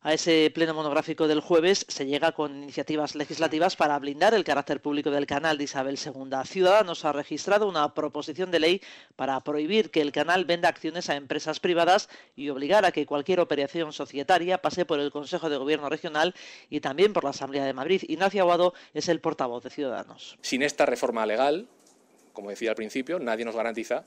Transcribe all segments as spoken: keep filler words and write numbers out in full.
A ese pleno monográfico del jueves se llega con iniciativas legislativas para blindar el carácter público del canal de Isabel segunda. Ciudadanos ha registrado una proposición de ley para prohibir que el canal venda acciones a empresas privadas y obligar a que cualquier operación societaria pase por el Consejo de Gobierno Regional y también por la Asamblea de Madrid. Ignacio Aguado es el portavoz de Ciudadanos. Sin esta reforma legal, como decía al principio, nadie nos garantiza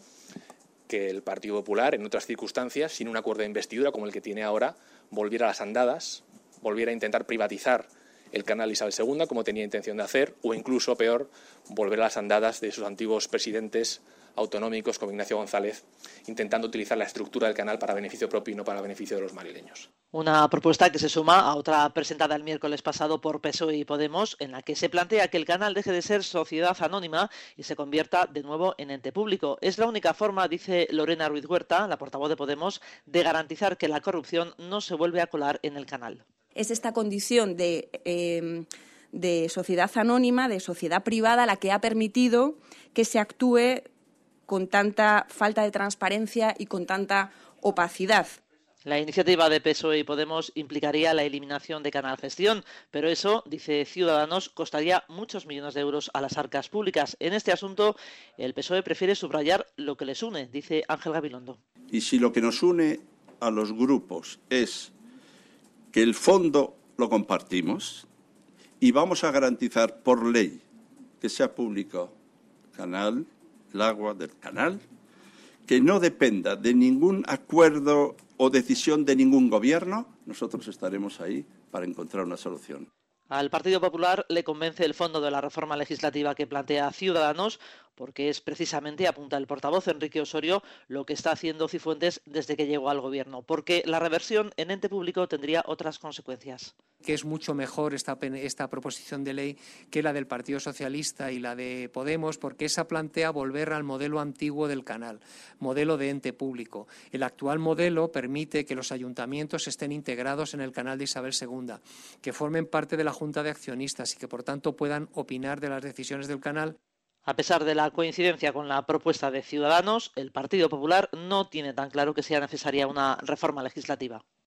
que el Partido Popular, en otras circunstancias, sin un acuerdo de investidura como el que tiene ahora, volviera a las andadas, volviera a intentar privatizar el canal Isabel segunda, como tenía intención de hacer, o incluso, peor, volver a las andadas de sus antiguos presidentes autonómicos, como Ignacio González, intentando utilizar la estructura del canal para beneficio propio y no para beneficio de los madrileños. Una propuesta que se suma a otra presentada el miércoles pasado por P S O E y Podemos, en la que se plantea que el canal deje de ser sociedad anónima y se convierta de nuevo en ente público. Es la única forma, dice Lorena Ruiz Huerta, la portavoz de Podemos, de garantizar que la corrupción no se vuelve a colar en el canal. Es esta condición de, eh, de sociedad anónima, de sociedad privada, la que ha permitido que se actúe con tanta falta de transparencia y con tanta opacidad. La iniciativa de P S O E y Podemos implicaría la eliminación de Canal Gestión, pero eso, dice Ciudadanos, costaría muchos millones de euros a las arcas públicas. En este asunto, el P S O E prefiere subrayar lo que les une, dice Ángel Gabilondo. Y si lo que nos une a los grupos es que el fondo lo compartimos y vamos a garantizar por ley que sea público canal, el agua del canal, que no dependa de ningún acuerdo o decisión de ningún gobierno, nosotros estaremos ahí para encontrar una solución. Al Partido Popular le convence el fondo de la reforma legislativa que plantea Ciudadanos, porque es precisamente, apunta el portavoz Enrique Osorio, lo que está haciendo Cifuentes desde que llegó al gobierno, porque la reversión en ente público tendría otras consecuencias. Que es mucho mejor esta, esta proposición de ley que la del Partido Socialista y la de Podemos, porque esa plantea volver al modelo antiguo del canal, modelo de ente público. El actual modelo permite que los ayuntamientos estén integrados en el canal de Isabel segunda, que formen parte de la Junta de Accionistas y que, por tanto, puedan opinar de las decisiones del canal. A pesar de la coincidencia con la propuesta de Ciudadanos, el Partido Popular no tiene tan claro que sea necesaria una reforma legislativa.